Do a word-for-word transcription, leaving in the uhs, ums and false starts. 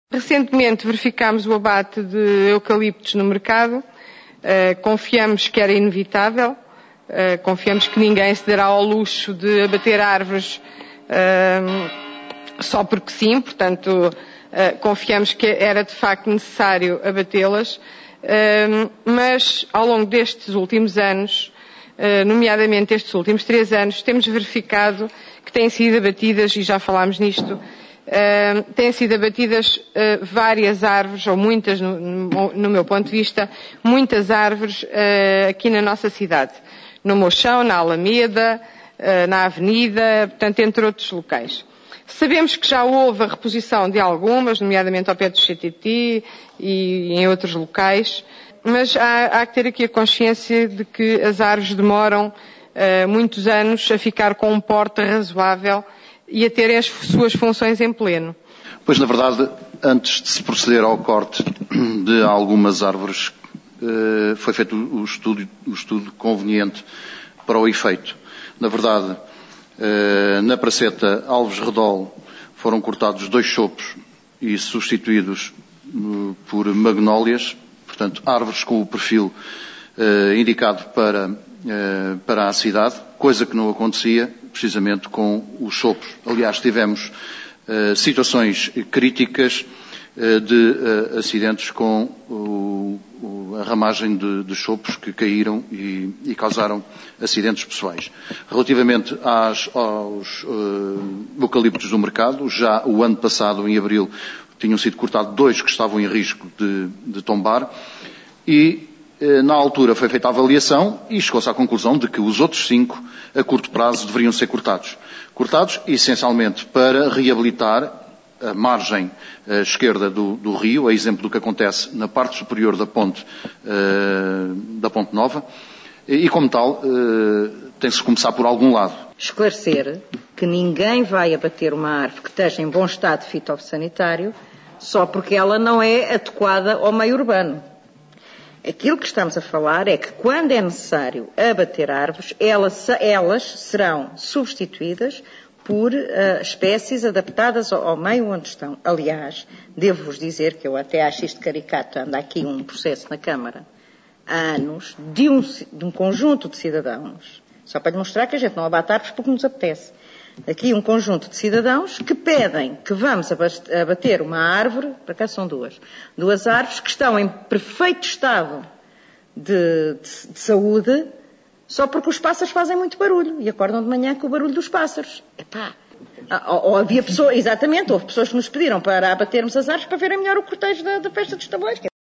Recentemente verificámos o abate de eucaliptos no mercado, uh, confiamos que era inevitável, uh, confiamos que ninguém se dará ao luxo de abater árvores uh, só porque sim, portanto uh, confiamos que era de facto necessário abatê-las, uh, mas ao longo destes últimos anos, uh, nomeadamente estes últimos três anos, temos verificado que têm sido abatidas, e já falámos nisto, Uh, têm sido abatidas uh, várias árvores, ou muitas, no, no, no meu ponto de vista, muitas árvores uh, aqui na nossa cidade. No Mochão, na Alameda, uh, na Avenida, portanto, entre outros locais. Sabemos que já houve a reposição de algumas, nomeadamente ao pé do C T T e em outros locais, mas há, há que ter aqui a consciência de que as árvores demoram uh, muitos anos a ficar com um porte razoável e a terem as suas funções em pleno. Pois, na verdade, antes de se proceder ao corte de algumas árvores, foi feito o estudo, o estudo conveniente para o efeito. Na verdade, na praceta Alves Redol foram cortados dois chopos e substituídos por magnólias, portanto, árvores com o perfil indicado para, para a cidade, coisa que não acontecia precisamente com os chopos. Aliás, tivemos uh, situações críticas uh, de uh, acidentes com o, o, a ramagem de, de chopos que caíram e, e causaram acidentes pessoais. Relativamente às, aos uh, eucaliptos do mercado, já o ano passado, em abril, tinham sido cortados dois que estavam em risco de, de tombar e na altura foi feita a avaliação e chegou-se à conclusão de que os outros cinco, a curto prazo, deveriam ser cortados. Cortados, essencialmente, para reabilitar a margem uh, esquerda do, do rio, a exemplo do que acontece na parte superior da ponte, uh, da Ponte Nova, e, e como tal, uh, tem-se de começar por algum lado. Esclarecer que ninguém vai abater uma árvore que esteja em bom estado fitossanitário só porque ela não é adequada ao meio urbano. Aquilo que estamos a falar é que, quando é necessário abater árvores, elas, elas serão substituídas por uh, espécies adaptadas ao, ao meio onde estão. Aliás, devo-vos dizer que eu até acho isto caricato, anda aqui um processo na Câmara há anos de um, de um conjunto de cidadãos, só para lhe mostrar que a gente não abate árvores porque nos apetece. Aqui um conjunto de cidadãos que pedem que vamos abater uma árvore, para cá são duas, duas árvores que estão em perfeito estado de, de, de saúde, só porque os pássaros fazem muito barulho e acordam de manhã com o barulho dos pássaros. Epá, ou, ou havia pessoas, exatamente, houve pessoas que nos pediram para abatermos as árvores para verem melhor o cortejo da, da festa dos tabuleiros.